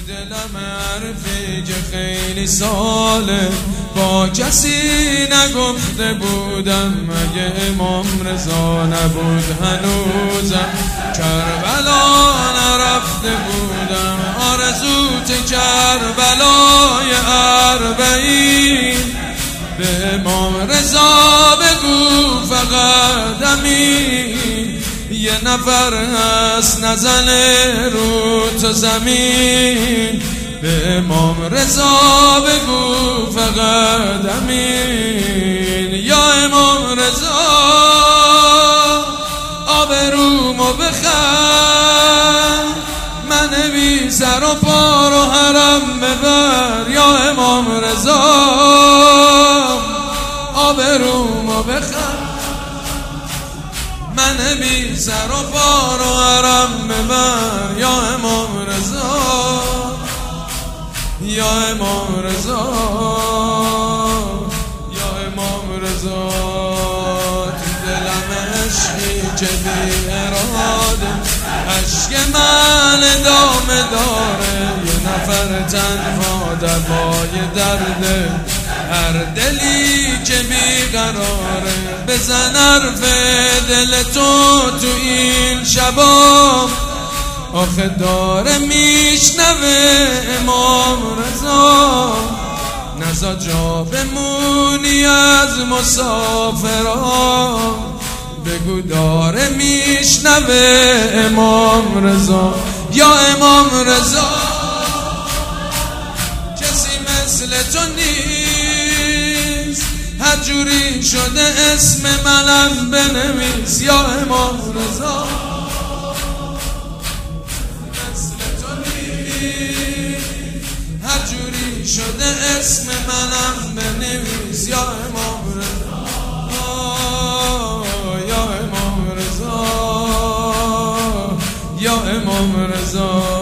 دلم حرفی که خیلی ساله با کسی نگفته بودم، مگه امام رضا نبود هنوزم کربلا نرفته بودم. آرزوت کربلای اربعین به امام رضا بگو فقط امین. یه نفر هست نزنه رو تو زمین، به امام رضا بگو فقط امین. یا امام رضا آبرومو بخر، من بی سر و پا رو حرم ببر. یا امام رضا آبرومو بخر، من بی سر و پا رو حرم ببر. یا امام رضا، یا امام رضا، یا امام رضا. تو دلم عشقی که بی اراده عشق من ادامه داره. یه نفر تنها دوای درده، هر دلی که بیقراره. بزن حرف دل تو این شبا، آخه داره میشنوه امام رضا. نزا جا بمونی از مسافران، بگو داره میشنوه امام رضا. یا امام رضا کسی مثل تو نیست، هر جوری شده اسم منم بنویس. یا امام رضا هر جوری شده اسم منم بنویس. یا امام رضا، یا امام رضا، یا امام رضا.